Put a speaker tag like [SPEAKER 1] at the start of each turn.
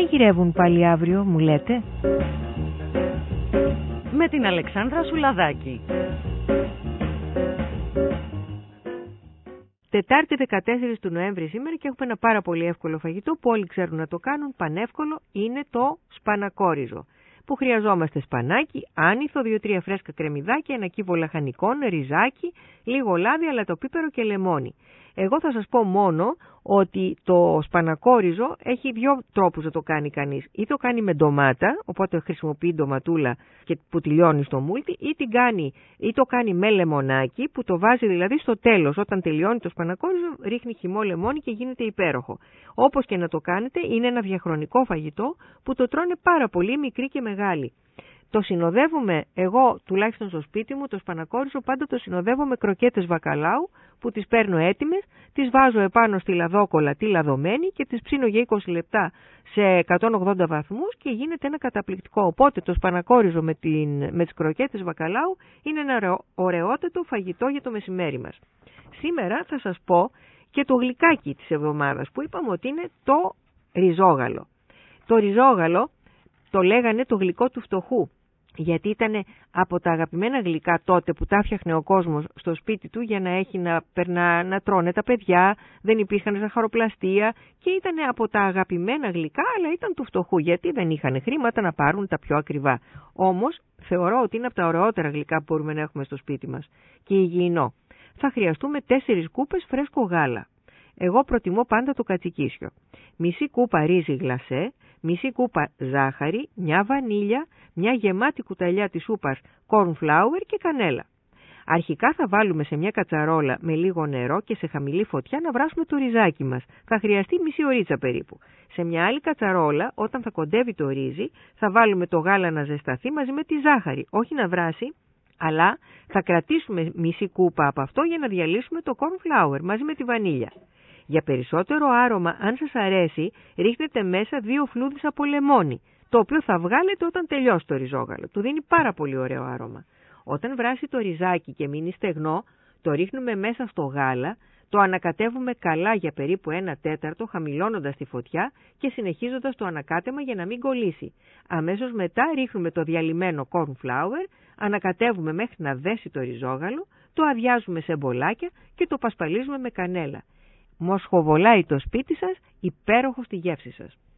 [SPEAKER 1] μαγειρεύουν πάλι αύριο, μου λέτε?
[SPEAKER 2] Με την Αλεξάνδρα Σουλαδάκη.
[SPEAKER 1] Τετάρτη 14 του Νοέμβρη σήμερα και έχουμε ένα πάρα πολύ εύκολο φαγητό που όλοι ξέρουν να το κάνουν, πανεύκολο, είναι το σπανακόριζο. Που χρειαζόμαστε σπανάκι, άνηθο, 2-3 φρέσκα κρεμμυδάκια, ένα κύβο λαχανικών, ριζάκι, λίγο λάδι, αλατοπίπερο και λεμόνι. Εγώ θα σας πω μόνο ότι το σπανακόριζο έχει δύο τρόπους να το κάνει κανείς. Ή το κάνει με ντομάτα, οπότε χρησιμοποιεί ντοματούλα και που τη λιώνει στο μούλτι, ή το κάνει με λεμονάκι, που το βάζει δηλαδή στο τέλος. Όταν τελειώνει το σπανακόριζο, ρίχνει χυμό λεμόνι και γίνεται υπέροχο. Όπως και να το κάνετε, είναι ένα διαχρονικό φαγητό που το τρώνε πάρα πολύ μικροί και μεγάλοι. Το συνοδεύουμε, εγώ τουλάχιστον στο σπίτι μου, το σπανακόριζο πάντα το συνοδεύω με κροκέτες βακαλάου που τις παίρνω έτοιμες, τις βάζω επάνω στη λαδόκολλα τη λαδωμένη και τις ψήνω για 20 λεπτά σε 180 βαθμούς και γίνεται ένα καταπληκτικό. Οπότε το σπανακόριζο με τις κροκέτες βακαλάου είναι ένα ωραιότατο φαγητό για το μεσημέρι μας. Σήμερα θα σας πω και το γλυκάκι της εβδομάδας που είπαμε ότι είναι το ριζόγαλο. Το ριζόγαλο το λέγανε το γλυκό του φτωχού, γιατί ήταν από τα αγαπημένα γλυκά τότε που τα φτιάχνε ο κόσμος στο σπίτι του για να έχει να τρώνε τα παιδιά, δεν υπήρχαν ζαχαροπλαστεία και ήταν από τα αγαπημένα γλυκά, αλλά ήταν του φτωχού γιατί δεν είχαν χρήματα να πάρουν τα πιο ακριβά. Όμως θεωρώ ότι είναι από τα ωραιότερα γλυκά που μπορούμε να έχουμε στο σπίτι μας και υγιεινό. Θα χρειαστούμε 4 κούπες φρέσκο γάλα. Εγώ προτιμώ πάντα το κατσικίσιο. Μισή κούπα ρύζι γλασέ, μισή κούπα ζάχαρη, μια βανίλια, μια γεμάτη κουταλιά της σούπας corn flour και κανέλα. Αρχικά θα βάλουμε σε μια κατσαρόλα με λίγο νερό και σε χαμηλή φωτιά να βράσουμε το ριζάκι μας. Θα χρειαστεί μισή ωρίτσα περίπου. Σε μια άλλη κατσαρόλα, όταν θα κοντεύει το ρύζι, θα βάλουμε το γάλα να ζεσταθεί μαζί με τη ζάχαρη. Όχι να βράσει, αλλά θα κρατήσουμε μισή κούπα από αυτό για να διαλύσουμε το corn flour μαζί με τη βανίλια. Για περισσότερο άρωμα, αν σας αρέσει, ρίχνετε μέσα 2 φλούδες από λεμόνι, το οποίο θα βγάλετε όταν τελειώσει το ριζόγαλο. Του δίνει πάρα πολύ ωραίο άρωμα. Όταν βράσει το ριζάκι και μείνει στεγνό, το ρίχνουμε μέσα στο γάλα, το ανακατεύουμε καλά για περίπου 1/4, χαμηλώνοντας τη φωτιά και συνεχίζοντας το ανακάτεμα για να μην κολλήσει. Αμέσως μετά ρίχνουμε το διαλυμένο corn flour, ανακατεύουμε μέχρι να δέσει το ριζόγαλο, το αδειάζουμε σε μπολάκια και το πασπαλίζουμε με κανέλα. Μοσχοβολάει το σπίτι σας, υπέροχο στη γεύση σας.